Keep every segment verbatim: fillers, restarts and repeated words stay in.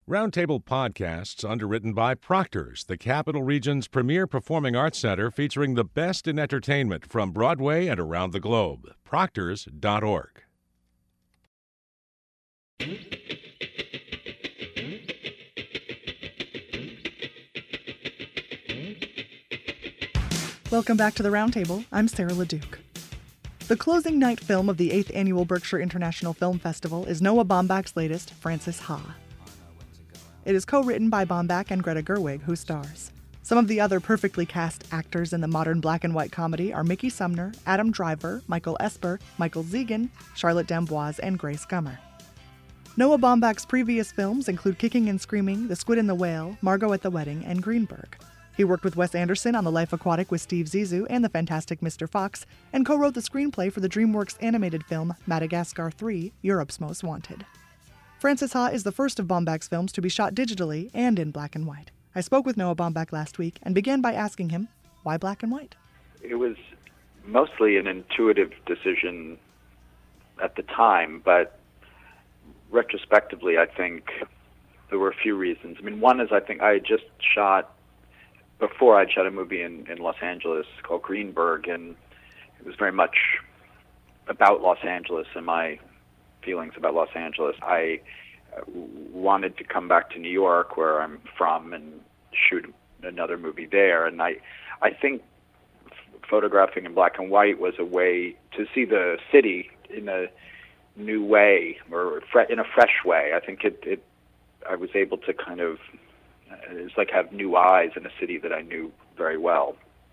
Roundtable Podcasts, underwritten by Proctor's, the Capital Region's premier performing arts center featuring the best in entertainment from Broadway and around the globe. Proctors dot org. Welcome back to the Roundtable. I'm Sarah LeDuc. The closing night film of the eighth Annual Berkshire International Film Festival is Noah Baumbach's latest, Frances Ha. It is co-written by Baumbach and Greta Gerwig, who stars. Some of the other perfectly cast actors in the modern black and white comedy are Mickey Sumner, Adam Driver, Michael Esper, Michael Zegan, Charlotte D'Amboise, and Grace Gummer. Noah Baumbach's previous films include Kicking and Screaming, The Squid and the Whale, Margot at the Wedding, and Greenberg. He worked with Wes Anderson on The Life Aquatic with Steve Zissou and The Fantastic Mister Fox, and co-wrote the screenplay for the DreamWorks animated film Madagascar three, Europe's Most Wanted. Frances Ha is the first of Baumbach's films to be shot digitally and in black and white. I spoke with Noah Baumbach last week and began by asking him, why black and white? It was mostly an intuitive decision at the time, but retrospectively, I think there were a few reasons. I mean, one is I think I had just shot, before I'd shot a movie in, in Los Angeles called Greenberg, and it was very much about Los Angeles and my feelings about Los Angeles. I uh, wanted to come back to New York, where I'm from, and shoot another movie there. And I, I think f- photographing in black and white was a way to see the city in a new way, or fre- in a fresh way. I think it, it, I was able to kind of, it's like have new eyes in a city that I knew very well.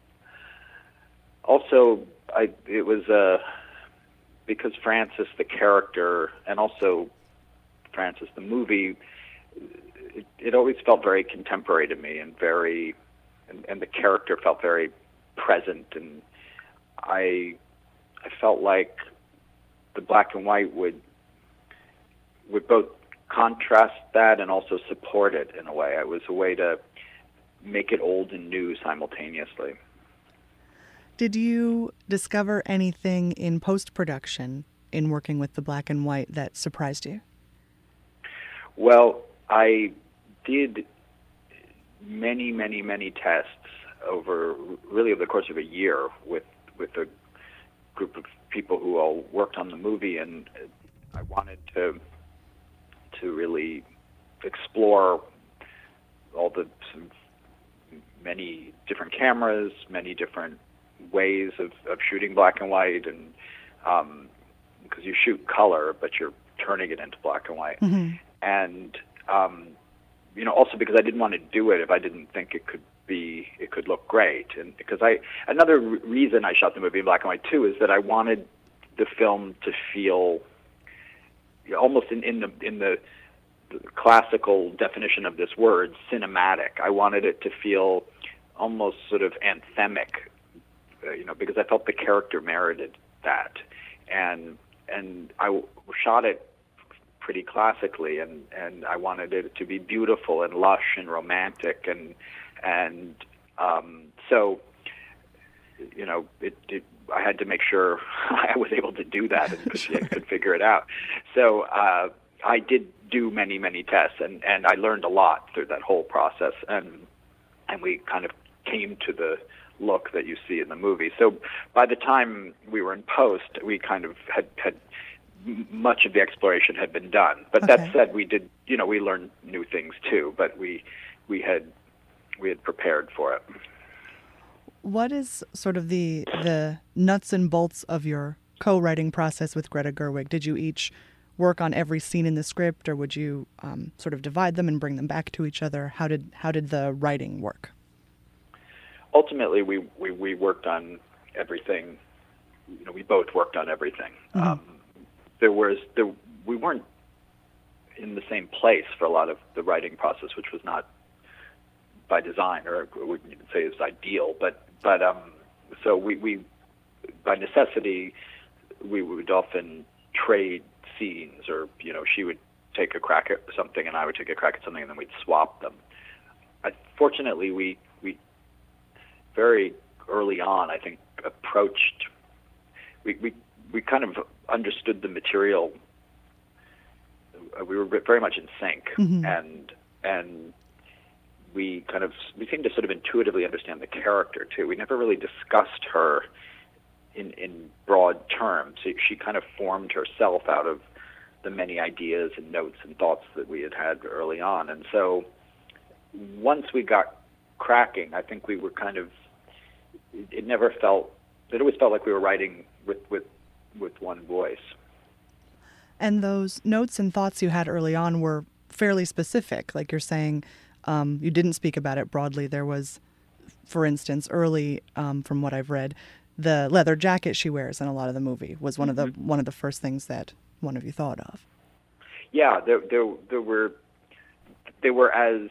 Also, I, it was a, uh, because Frances, the character, and also Frances, the movie, it, it always felt very contemporary to me, and very, and, and the character felt very present, and I, I felt like the black and white would, would both contrast that and also support it in a way. It was a way to make it old and new simultaneously. Did you discover anything in post-production in working with the black and white that surprised you? Well, I did many, many, many tests over, really over the course of a year with, with a group of people who all worked on the movie, and I wanted to to really explore all the many different cameras, many different ways of, of shooting black and white, and um, because you shoot color, but you're turning it into black and white. Mm-hmm. And, um, you know, also because I didn't want to do it if I didn't think it could be, it could look great. And because I, another re- reason I shot the movie in black and white too is that I wanted the film to feel, you know, almost in, in the, in the, the classical definition of this word, cinematic. I wanted it to feel almost sort of anthemic, you know, because I felt the character merited that, and and I w- shot it pretty classically, and, and I wanted it to be beautiful and lush and romantic, and and um, so, you know, it, it I had to make sure I was able to do that and could, could figure it out. So uh, I did do many many tests, and, and I learned a lot through that whole process, and and we kind of came to the look that you see in the movie. So by the time we were in post, we kind of had, had much of the exploration had been done. But okay. That said, we did, you know, we learned new things too, but we we had we had prepared for it. What is sort of the the nuts and bolts of your co-writing process with Greta Gerwig? Did you each work on every scene in the script, or would you um, sort of divide them and bring them back to each other? How did how did the writing work? Ultimately, we, we, we worked on everything. You know, we both worked on everything. Mm-hmm. Um, there was there we weren't in the same place for a lot of the writing process, which was not by design, or I wouldn't even say it was ideal. But but um, so we, we by necessity we would often trade scenes, or you know, she would take a crack at something and I would take a crack at something, and then we'd swap them. I, fortunately, we we very early on, I think, approached, we, we, we kind of understood the material. We were very much in sync, mm-hmm. and and we kind of we seemed to sort of intuitively understand the character too. We never really discussed her in in broad terms. She, she kind of formed herself out of the many ideas and notes and thoughts that we had had early on. And so once we got cracking, I think we were kind of, it never felt, it always felt like we were writing with, with, with one voice. And those notes and thoughts you had early on were fairly specific. Like you're saying, um, you didn't speak about it broadly. There was, for instance, early, um, from what I've read, the leather jacket she wears in a lot of the movie was one mm-hmm. of the one of the first things that one of you thought of. Yeah, there, there, there were, they were as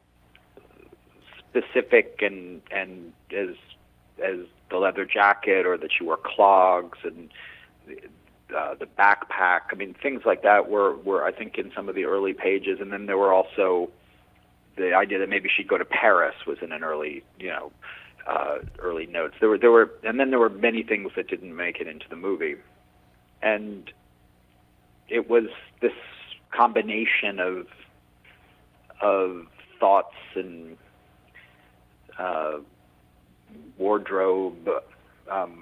specific and and as as the leather jacket, or that she wore clogs, and uh, the backpack. I mean, things like that were were I think in some of the early pages, and then there were also the idea that maybe she'd go to Paris was in an early, you know, uh, early notes. There were there were, and then there were many things that didn't make it into the movie, and it was this combination of of thoughts and uh, wardrobe, um,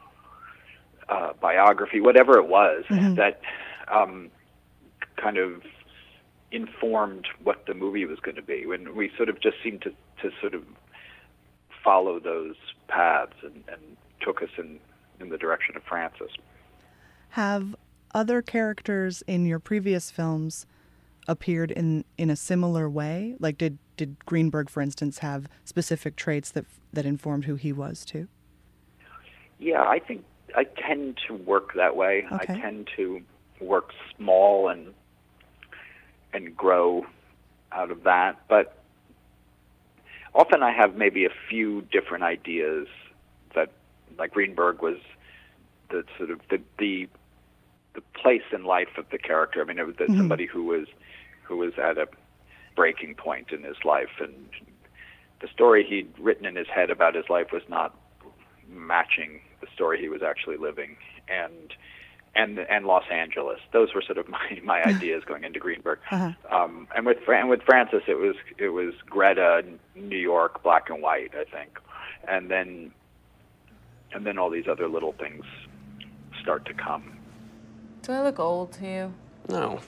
uh, biography, whatever it was, mm-hmm. that um, kind of informed what the movie was going to be. When we sort of just seemed to, to sort of follow those paths and, and took us in, in the direction of Frances. Have other characters in your previous films appeared in, in a similar way? Like did, did Greenberg, for instance, have specific traits that that informed who he was too? Yeah, I think I tend to work that way. Okay. I tend to work small and and grow out of that. But often I have maybe a few different ideas that, like Greenberg was the sort of the the, the place in life of the character. I mean, it was mm-hmm. somebody who was who was at a breaking point in his life, and the story he'd written in his head about his life was not matching the story he was actually living. And and and Los Angeles. Those were sort of my, my ideas going into Greenberg. Uh-huh. Um, and with and with Frances, it was it was Greta, New York, black and white, I think, and then and then all these other little things start to come. Do I look old to you? No.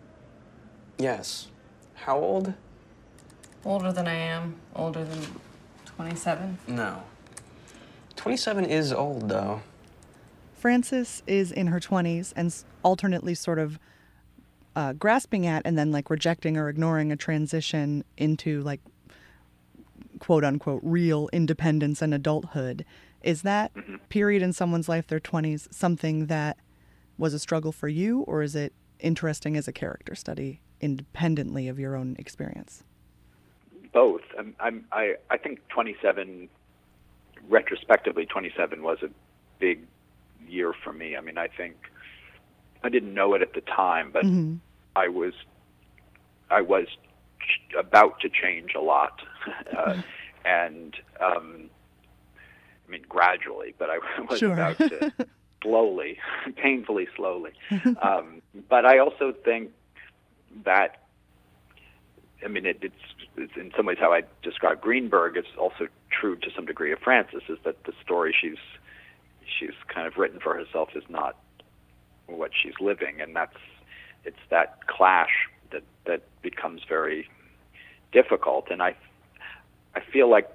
Yes. How old? Older than I am. Older than twenty-seven. No. twenty-seven is old, though. Frances is in her twenties and alternately sort of uh, grasping at and then like rejecting or ignoring a transition into like quote unquote real independence and adulthood. Is that mm-hmm. period in someone's life, their twenties, something that was a struggle for you, or is it interesting as a character study independently of your own experience? Both. I'm, I'm, I I think twenty-seven, retrospectively, twenty-seven was a big year for me. I mean, I think I didn't know it at the time, but mm-hmm. I was I was ch- about to change a lot, uh, and um, I mean gradually, but I was sure. about to slowly, painfully slowly. Um, but I also think that, I mean, it, it's, it's in some ways how I describe Greenberg. It's also true to some degree of Frances, is that the story she's she's kind of written for herself is not what she's living, and that's it's that clash that that becomes very difficult. And I I feel like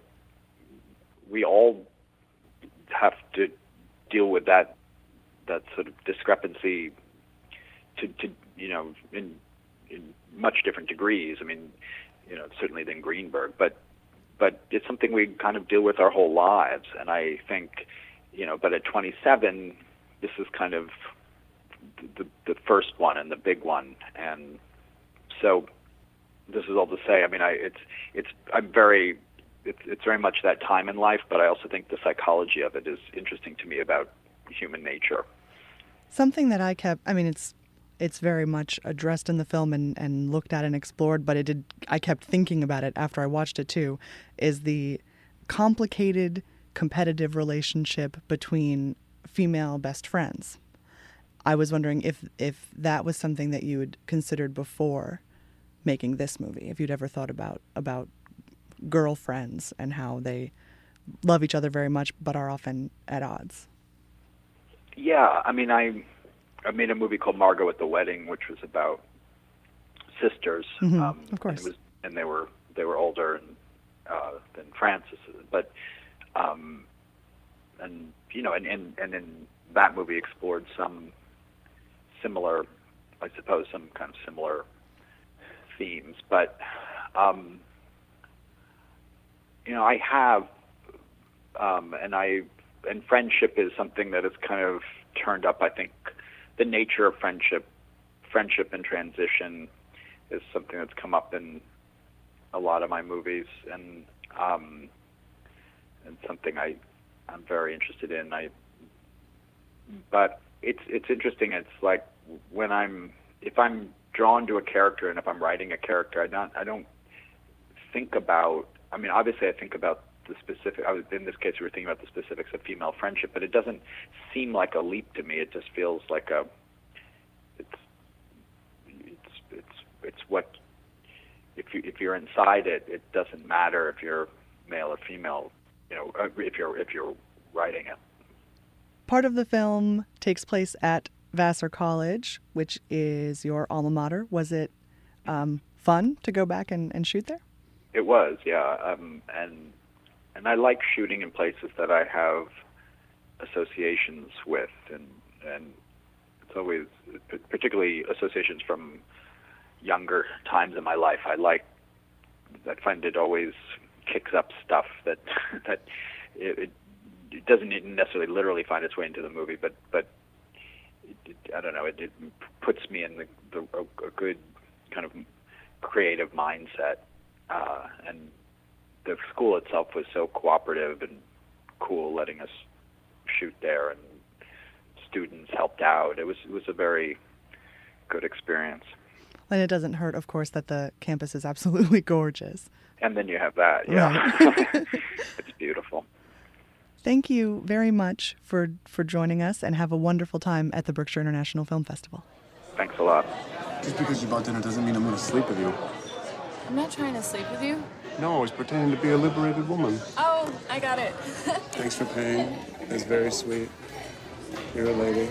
we all have to deal with that that sort of discrepancy to, to you know in in much different degrees. I mean, you know, certainly than Greenberg, but but it's something we kind of deal with our whole lives. And I think, you know, but at twenty-seven, this is kind of the the first one and the big one. And so this is all to say, I mean, I it's it's I'm very it's it's very much that time in life, but I also think the psychology of it is interesting to me about human nature. Something that I kept, I mean, it's it's very much addressed in the film and, and looked at and explored, but it did. I kept thinking about it after I watched it too, is the complicated competitive relationship between female best friends. I was wondering if if that was something that you had considered before, making this movie, if you'd ever thought about about girlfriends and how they love each other very much but are often at odds. Yeah, I mean, I I made a movie called Margot at the Wedding, which was about sisters. Mm-hmm, um, of course. And, it was, and they were they were older and, uh, than Frances, but um, and you know, and, and and in that movie explored some similar, I suppose, some kind of similar themes. But um, you know, I have, um, and I and friendship is something that has kind of turned up. I think the nature of friendship, friendship and transition, is something that's come up in a lot of my movies, and um, and something I I'm very interested in. I but it's it's interesting. It's like when I'm if I'm drawn to a character and if I'm writing a character, I don't I don't think about. I mean, obviously, I think about the specific. I was, in this case, we were thinking about the specifics of female friendship, but it doesn't seem like a leap to me. It just feels like a. It's it's it's it's what. If you if you're inside it, it doesn't matter if you're male or female. You know, if you're if you're writing it. Part of the film takes place at Vassar College, which is your alma mater. Was it um, fun to go back and, and shoot there? It was, yeah, um, and and I like shooting in places that I have associations with, and and it's always particularly associations from younger times in my life. I like, I find it always kicks up stuff that that it, it, it doesn't necessarily literally find its way into the movie, but but it, it, I don't know, it, it puts me in the, the a, a good kind of creative mindset. Uh, and the school itself was so cooperative and cool, letting us shoot there, and students helped out. It was it was a very good experience. And it doesn't hurt, of course, that the campus is absolutely gorgeous. And then you have that, yeah. Right. It's beautiful. Thank you very much for, for joining us, and have a wonderful time at the Berkshire International Film Festival. Thanks a lot. Just because you bought dinner doesn't mean I'm going to sleep with you. I'm not trying to sleep with you. No, I was pretending to be a liberated woman. Oh, I got it. Thanks for paying. That's very sweet. You're a lady.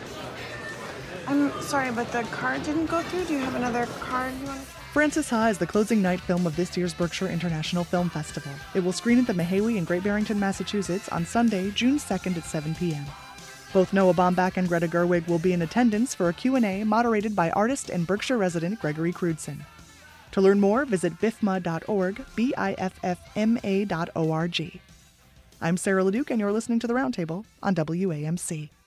I'm sorry, but the card didn't go through. Do you have another card you want to... Frances Ha is the closing night film of this year's Berkshire International Film Festival. It will screen at the Mahawi in Great Barrington, Massachusetts on Sunday, June second at seven p.m. Both Noah Baumbach and Greta Gerwig will be in attendance for a Q and A moderated by artist and Berkshire resident Gregory Crudson. To learn more, visit B I F M A dot org, B I F F M A dot O R G. I'm Sarah LeDuc, and you're listening to The Roundtable on W A M C.